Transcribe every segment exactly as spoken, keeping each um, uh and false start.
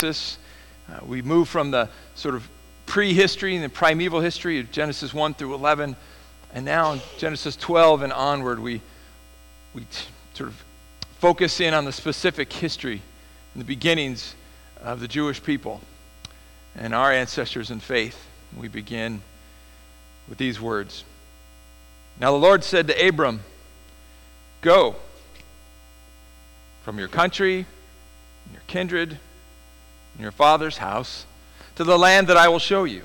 Genesis. Uh, we move from the sort of prehistory and the primeval history of Genesis one through eleven, and now in Genesis twelve and onward, we we t- sort of focus in on the specific history and the beginnings of the Jewish people and our ancestors in faith. We begin with these words. Now the Lord said to Abram, "Go from your country, and your kindred, and your father's house, to the land that I will show you.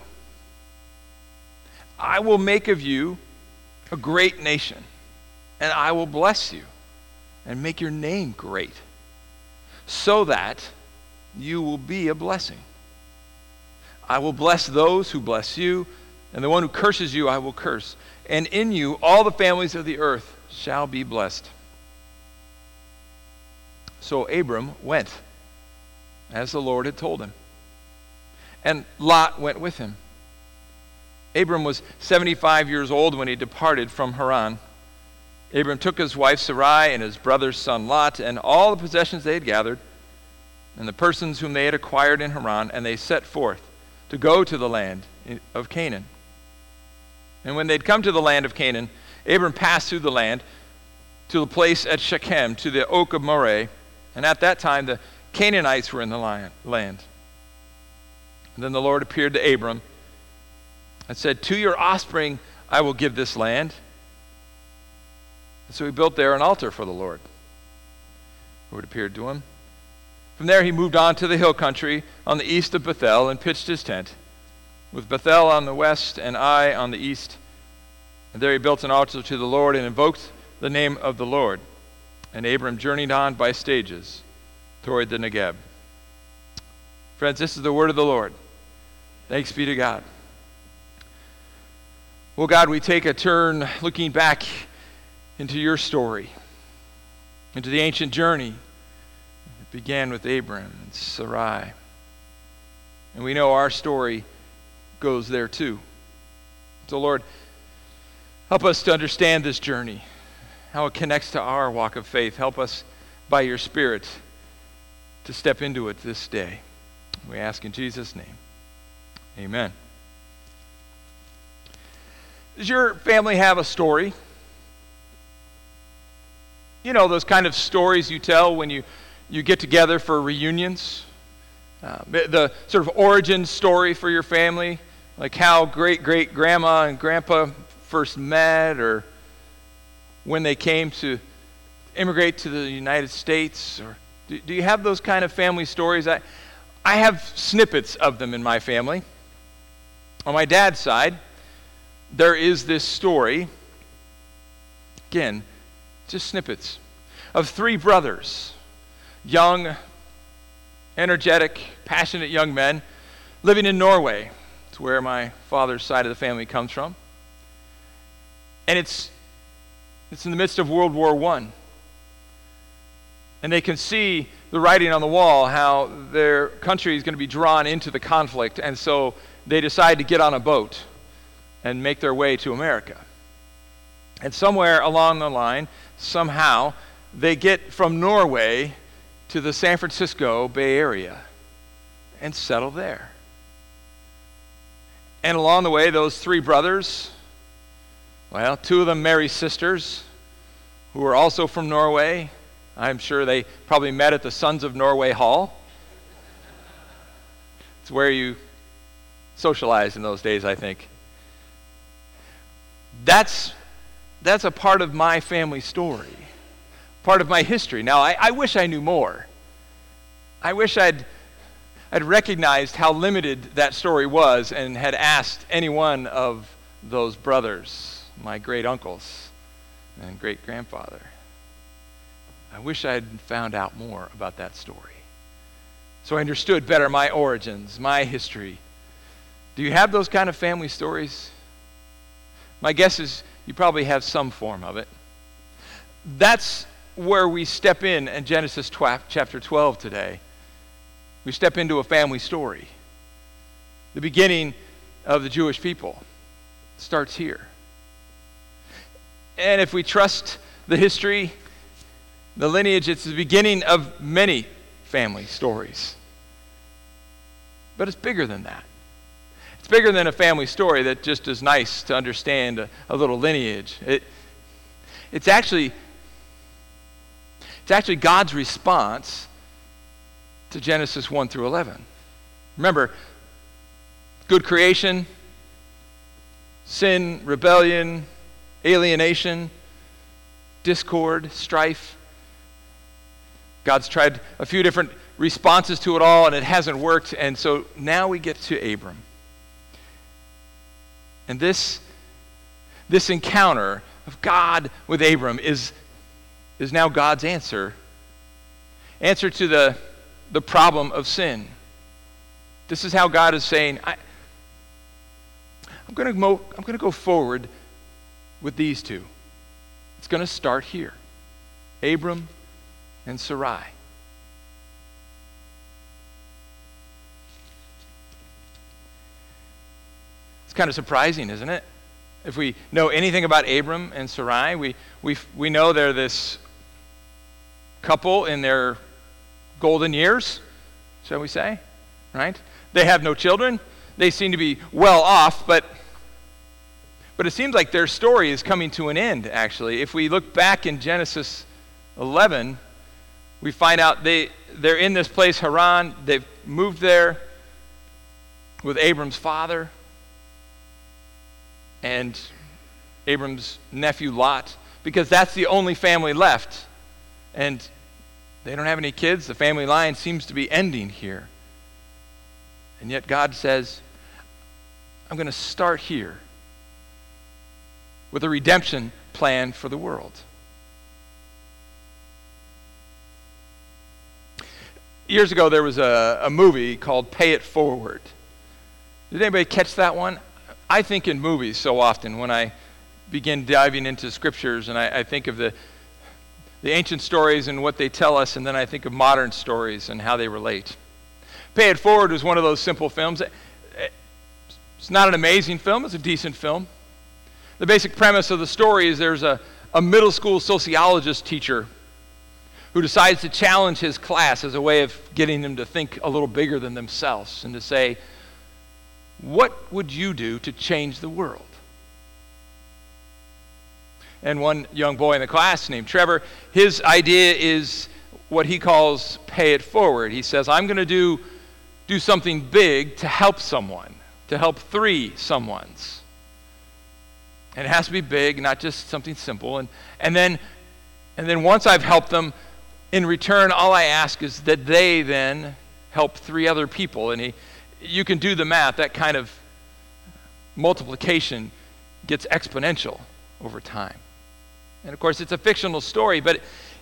I will make of you a great nation, and I will bless you and make your name great, so that you will be a blessing. I will bless those who bless you, and the one who curses you I will curse. And in you all the families of the earth shall be blessed." So Abram went, as the Lord had told him. And Lot went with him. Abram was seventy-five years old when he departed from Haran. Abram took his wife Sarai and his brother's son Lot and all the possessions they had gathered and the persons whom they had acquired in Haran, and they set forth to go to the land of Canaan. And when they'd come to the land of Canaan, Abram passed through the land to the place at Shechem, to the oak of Moreh, and at that time the Canaanites were in the land. And then the Lord appeared to Abram and said, "To your offspring I will give this land." And so he built there an altar for the Lord, who had appeared to him. From there he moved on to the hill country on the east of Bethel and pitched his tent, with Bethel on the west and Ai on the east. And there he built an altar to the Lord and invoked the name of the Lord. And Abram journeyed on by stages toward the Negeb. Friends, this is the word of the Lord. Thanks be to God. Well, God, we take a turn looking back into your story, into the ancient journey. It began with Abram and Sarai. And we know our story goes there too. So, Lord, help us to understand this journey, how it connects to our walk of faith. Help us by your Spirit to step into it this day. We ask in Jesus' name. Amen. Does your family have a story? You know, those kind of stories you tell when you, you get together for reunions. Uh, the sort of origin story for your family, like how great-great-grandma and grandpa first met, or when they came to immigrate to the United States. Or do, do you have those kind of family stories? I, I have snippets of them in my family. On my dad's side, there is this story, again, just snippets, of three brothers, young, energetic, passionate young men living in Norway. It's where my father's side of the family comes from. And it's it's in the midst of World War One. And they can see the writing on the wall, how their country is going to be drawn into the conflict, and so they decide to get on a boat and make their way to America. And somewhere along the line, somehow, they get from Norway to the San Francisco Bay Area and settle there. And along the way, those three brothers, well, two of them marry sisters who are also from Norway. I'm sure they probably met at the Sons of Norway Hall. It's where you socialized in those days, I think. That's that's a part of my family story, part of my history. Now, I, I wish I knew more. I wish I'd I'd recognized how limited that story was and had asked any one of those brothers, my great uncles and great grandfather. I wish I had found out more about that story, so I understood better my origins, my history. Do you have those kind of family stories? My guess is you probably have some form of it. That's where we step in in Genesis chapter twelve today. We step into a family story. The beginning of the Jewish people starts here. And if we trust the history, the lineage, it's the beginning of many family stories. But it's bigger than that. It's bigger than a family story that just is nice to understand a, a little lineage. It, it's actually it's actually God's response to Genesis one through eleven. Remember, good creation, sin, rebellion, alienation, discord, strife. God's tried a few different responses to it all, and it hasn't worked. And so now we get to Abram. And this, this encounter of God with Abram is, is now God's answer. Answer to the, the problem of sin. This is how God is saying, I, I'm going to mo- I'm going to go forward with these two. It's going to start here. Abram and Sarai. It's kind of surprising, isn't it? If we know anything about Abram and Sarai, we we we know they're this couple in their golden years, shall we say, right? They have no children. They seem to be well off, but but it seems like their story is coming to an end, actually. If we look back in Genesis eleven, we find out they, they're in this place, Haran. They've moved there with Abram's father and Abram's nephew Lot, because that's the only family left. And they don't have any kids. The family line seems to be ending here. And yet God says, I'm going to start here with a redemption plan for the world. Years ago, there was a, a movie called Pay It Forward. Did anybody catch that one? I think in movies so often when I begin diving into scriptures, and I, I think of the the ancient stories and what they tell us, and then I think of modern stories and how they relate. Pay It Forward was one of those simple films. It's not an amazing film. It's a decent film. The basic premise of the story is there's a, a middle school sociologist teacher who decides to challenge his class as a way of getting them to think a little bigger than themselves and to say, what would you do to change the world? And one young boy in the class named Trevor, his idea is what he calls pay it forward. He says, I'm going to do, do something big to help someone, to help three someones. And it has to be big, not just something simple. And, and, then, and then once I've helped them, in return, all I ask is that they then help three other people. And he, you can do the math. That kind of multiplication gets exponential over time. And of course, it's a fictional story, but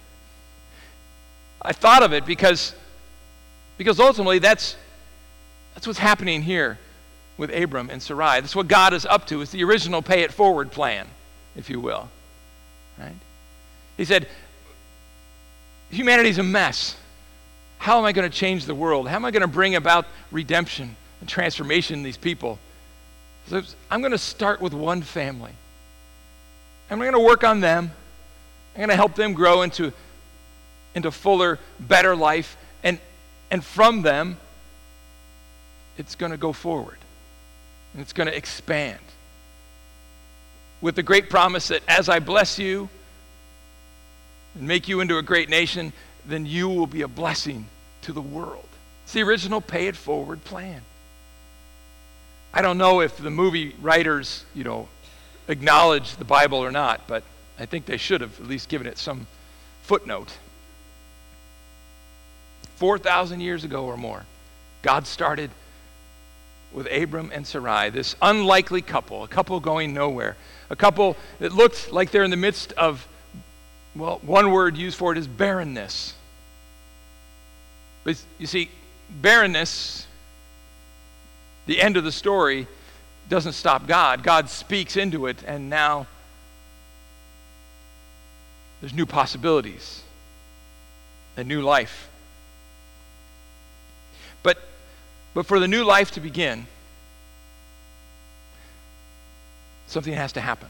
I thought of it because, because ultimately that's, that's what's happening here with Abram and Sarai. That's what God is up to. It's the original pay it forward plan, if you will. Right? He said, humanity's a mess. How am I going to change the world? How am I going to bring about redemption and transformation in these people? So I'm going to start with one family. I'm going to work on them. I'm going to help them grow into, into fuller, better life. And, and from them, it's going to go forward. And it's going to expand. With the great promise that as I bless you and make you into a great nation, then you will be a blessing to the world. It's the original pay it forward plan. I don't know if the movie writers, you know, acknowledge the Bible or not, but I think they should have at least given it some footnote. four thousand years ago or more, God started with Abram and Sarai, this unlikely couple, a couple going nowhere, a couple that looked like they're in the midst of, well, one word used for it is barrenness. But you see, barrenness, the end of the story, doesn't stop God. God speaks into it, and now there's new possibilities, a new life. But, but for the new life to begin, something has to happen.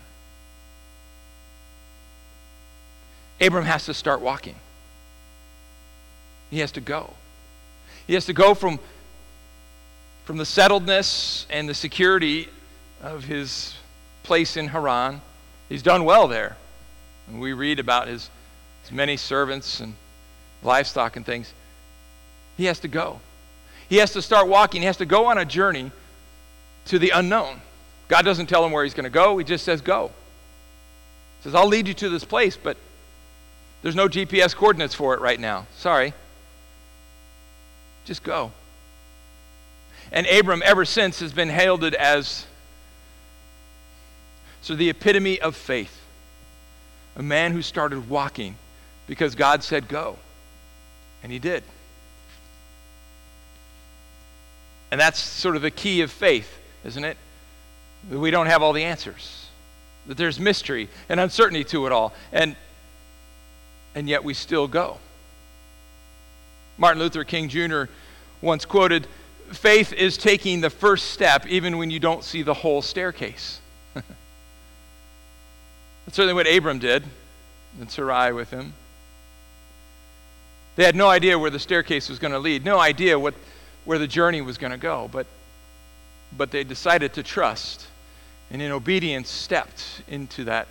Abram has to start walking. He has to go. He has to go from from the settledness and the security of his place in Haran. He's done well there. And we read about his, his many servants and livestock and things. He has to go. He has to start walking. He has to go on a journey to the unknown. God doesn't tell him where he's going to go. He just says, go. He says, I'll lead you to this place, but there's no G P S coordinates for it right now. Sorry. Just go. And Abram, ever since, has been hailed as so the epitome of faith. A man who started walking because God said go. And he did. And that's sort of the key of faith, isn't it? That we don't have all the answers. That there's mystery and uncertainty to it all. And, and yet we still go. Martin Luther King Junior once quoted, faith is taking the first step even when you don't see the whole staircase. That's certainly what Abram did, and Sarai with him. They had no idea where the staircase was going to lead, no idea what where the journey was going to go, but but they decided to trust, and in obedience stepped into that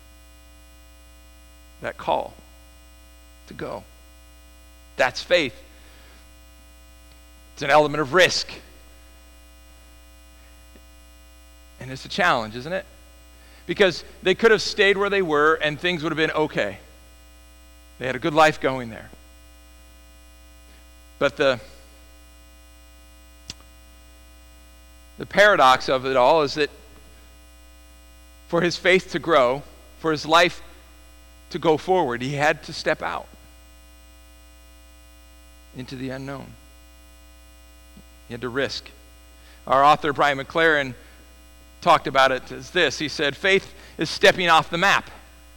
that call to go. That's faith. It's an element of risk. And it's a challenge, isn't it? Because they could have stayed where they were and things would have been okay. They had a good life going there. But the the paradox of it all is that for his faith to grow, for his life to go forward, he had to step out into the unknown. He had to risk. Our author, Brian McLaren, talked about it as this. He said, faith is stepping off the map.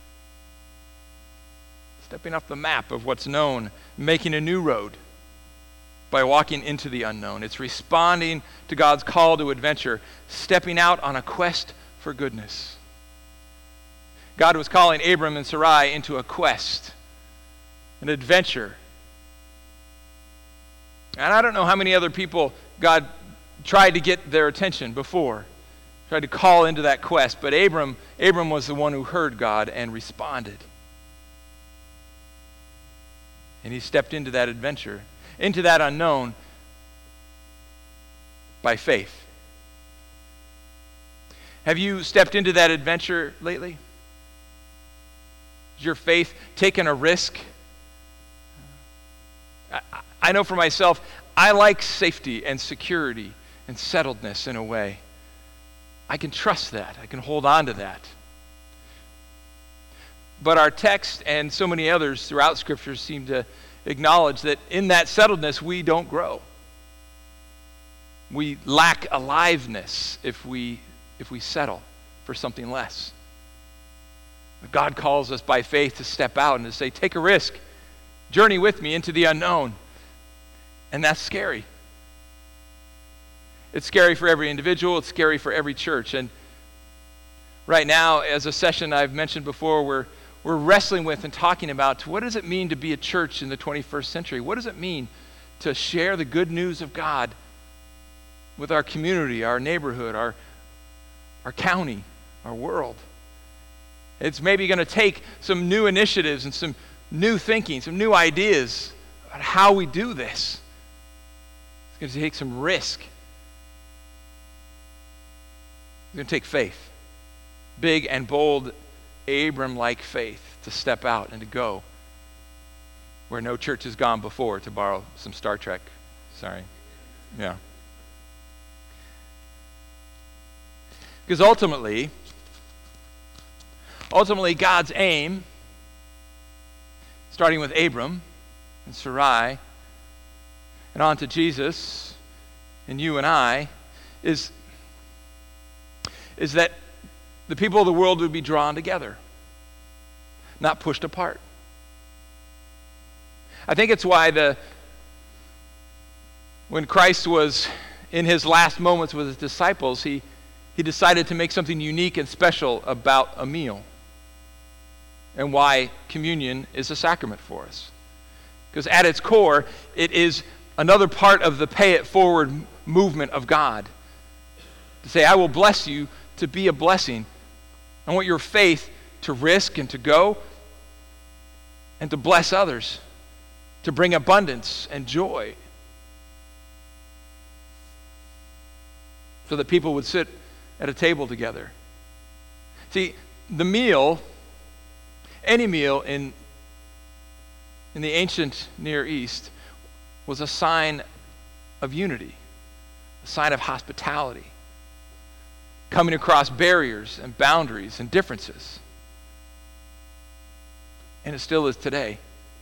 Stepping off the map of what's known, making a new road by walking into the unknown. It's responding to God's call to adventure, stepping out on a quest for goodness. God was calling Abram and Sarai into a quest, an adventure. And I don't know how many other people God tried to get their attention before, tried to call into that quest, but Abram, Abram was the one who heard God and responded. And he stepped into that adventure, into that unknown by faith. Have you stepped into that adventure lately? Has your faith taken a risk? I, I know for myself, I like safety and security and settledness in a way. I can trust that. I can hold on to that. But our text and so many others throughout Scripture seem to acknowledge that in that settledness we don't grow. We lack aliveness if we if we settle for something less. But God calls us by faith to step out and to say, take a risk. Journey with me into the unknown. And that's scary. It's scary for every individual. It's scary for every church. And right now, as a session I've mentioned before, we're we're wrestling with and talking about what does it mean to be a church in the twenty-first century? What does it mean to share the good news of God with our community, our neighborhood, our, our county, our world? It's maybe going to take some new initiatives and some new thinking, some new ideas about how we do this. It's going to take some risk. It's going to take faith. Big and bold, Abram-like faith to step out and to go where no church has gone before, to borrow some Star Trek. Sorry. Yeah. Because ultimately, ultimately God's aim, starting with Abram and Sarai, and on to Jesus and you and I, is, is that the people of the world would be drawn together, not pushed apart. I think it's why the when Christ was in his last moments with his disciples, he, he decided to make something unique and special about a meal, and why communion is a sacrament for us. Because at its core, it is another part of the pay it forward movement of God. To say, I will bless you to be a blessing. I want your faith to risk and to go and to bless others, to bring abundance and joy, so that people would sit at a table together. See, the meal, any meal in, in the ancient Near East, was a sign of unity, a sign of hospitality, coming across barriers and boundaries and differences. And it still is today.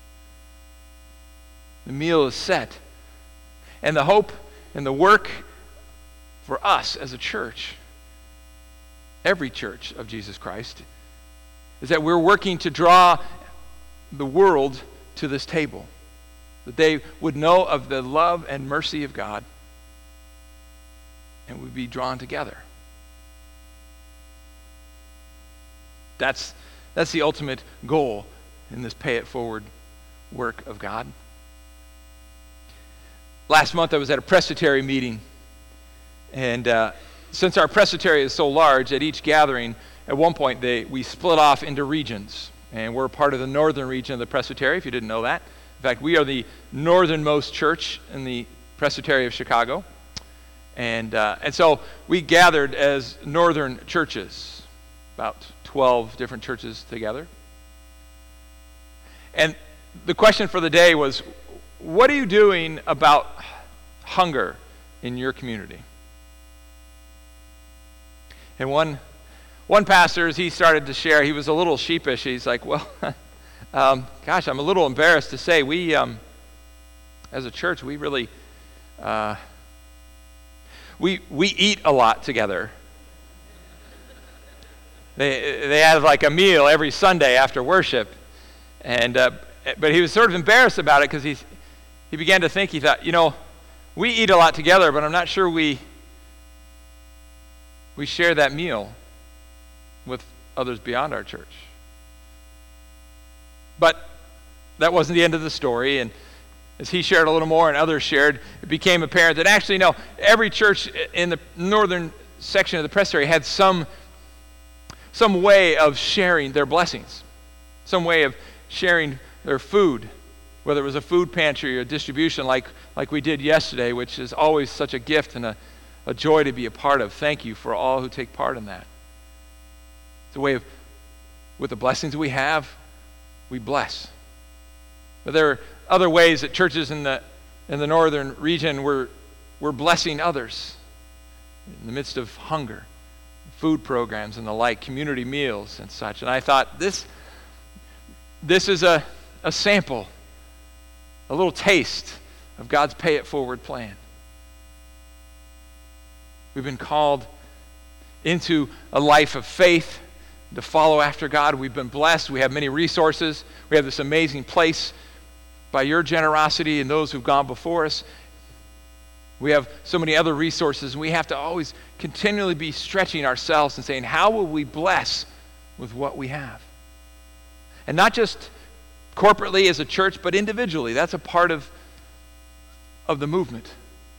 The meal is set. And the hope and the work for us as a church, every church of Jesus Christ, is that we're working to draw the world to this table, that they would know of the love and mercy of God and would be drawn together. That's, that's the ultimate goal in this pay it forward work of God. Last month I was at a presbytery meeting, and uh, since our presbytery is so large, at each gathering, at one point they we split off into regions, and we're part of the northern region of the presbytery, if you didn't know that. In fact, we are the northernmost church in the presbytery of Chicago, and uh, and so we gathered as northern churches, about twelve different churches together. And the question for the day was, what are you doing about hunger in your community? And one one pastor, as he started to share, he was a little sheepish. He's like, well, um, gosh, I'm a little embarrassed to say, we, um, as a church, we really, uh, we we eat a lot together. They they have like a meal every Sunday after worship. And uh, but he was sort of embarrassed about it because he he began to think, he thought, you know, we eat a lot together, but I'm not sure we we share that meal with others beyond our church. But that wasn't the end of the story, and as he shared a little more and others shared, it became apparent that actually, no, every church in the northern section of the presbytery had some some way of sharing their blessings, some way of sharing their food, whether it was a food pantry or distribution like, like we did yesterday, which is always such a gift and a, a joy to be a part of. Thank you for all who take part in that. It's a way of, with the blessings we have, we bless. But there are other ways that churches in the in the northern region were, were blessing others in the midst of hunger, food programs and the like, community meals and such. And I thought, this This is a, a sample, a little taste of God's pay it forward plan. We've been called into a life of faith, to follow after God. We've been blessed. We have many resources. We have this amazing place by your generosity and those who've gone before us. We have so many other resources, and we have to always continually be stretching ourselves and saying, how will we bless with what we have? And not just corporately as a church, but individually. That's a part of, of the movement.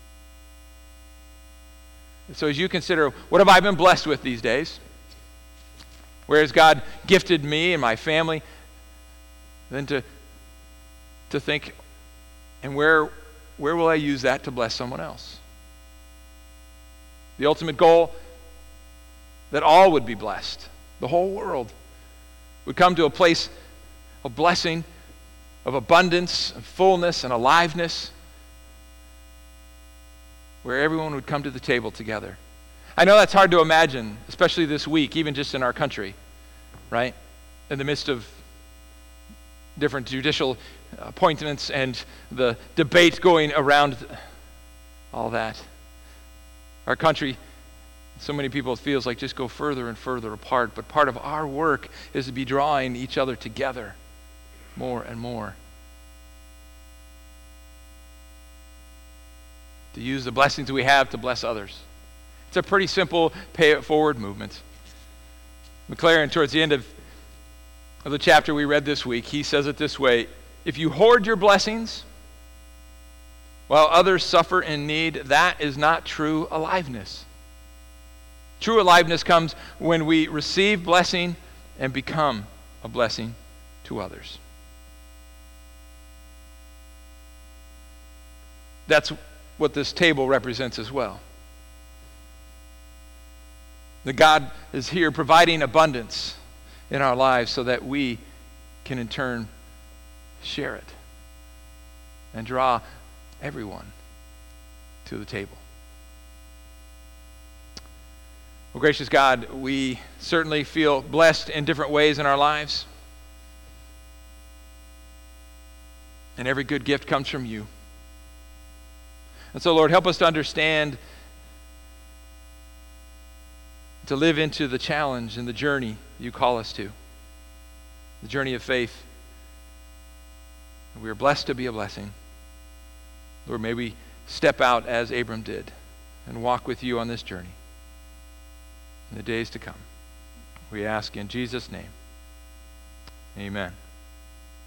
And so as you consider, what have I been blessed with these days? Where has God gifted me and my family? Then to, to think, and where, where will I use that to bless someone else? The ultimate goal, that all would be blessed. The whole world would come to a place of blessing, of abundance, of fullness, and aliveness, where everyone would come to the table together. I know that's hard to imagine, especially this week, even just in our country, right? In the midst of different judicial appointments and the debate going around all that. Our country, so many people, it feels like just go further and further apart, but part of our work is to be drawing each other together more and more. To use the blessings we have to bless others. It's a pretty simple pay it forward movement. McLaren, towards the end of, of the chapter we read this week, he says it this way: if you hoard your blessings, while others suffer in need, that is not true aliveness. True aliveness comes when we receive blessing and become a blessing to others. That's what this table represents as well. That God is here providing abundance in our lives so that we can in turn share it and draw everyone to the table. Well, gracious God, we certainly feel blessed in different ways in our lives. And every good gift comes from you. And so, Lord, help us to understand, to live into the challenge and the journey you call us to, the journey of faith. We are blessed to be a blessing. Lord, may we step out as Abram did and walk with you on this journey in the days to come. We ask in Jesus' name. Amen.